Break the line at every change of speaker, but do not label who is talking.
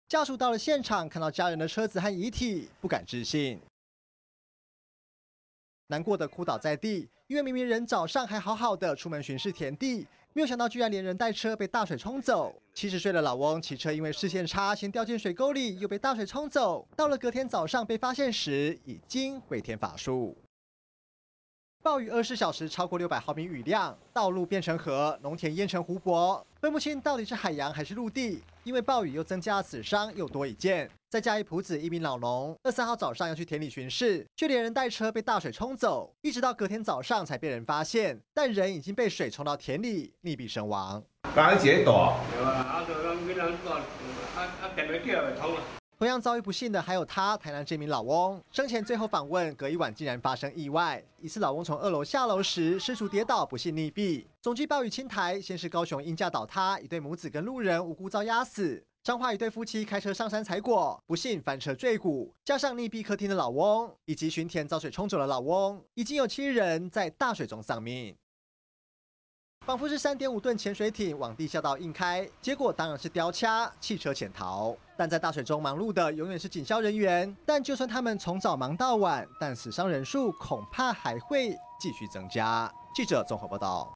家属到了现场，看到家人的车子和遗体，不敢置信，难过的哭倒在地。因为明明人早上还好好的出门巡视田地，没有想到居然连人带车被大水冲走。70岁的老翁骑车因为视线差，先掉进水沟里，又被大水冲走。到了隔天早上被发现时，已经回天乏术。暴雨24小时超过600毫米雨量，道路变成河，农田淹成湖泊，分不清到底是海洋还是陆地。因为暴雨又增加了死伤，又多一件。在嘉义埔子一名老农，23号早上要去田里巡视，却连人带车被大水冲走，一直到隔天早上才被人发现，但人已经被水冲到田里，溺毙身亡。
刚一个大，
同样遭遇不幸的还有他，台南这名老翁。生前最后访问，隔一晚竟然发生意外。疑似老翁从2楼下楼时失足跌倒，不幸溺毙。总计暴雨侵台，先是高雄因架倒塌，一对母子跟路人无辜遭压死。彰化一对夫妻开车上山采果，不幸翻车坠谷，加上溺毙客厅的老翁，以及巡田遭水冲走的老翁，已经有7人在大水中丧命。仿佛是3.5吨潜水艇往地下道硬开，结果当然是雕掐汽车潜逃。但在大水中忙碌的永远是警消人员，但就算他们从早忙到晚，但死伤人数恐怕还会继续增加。记者综合报道。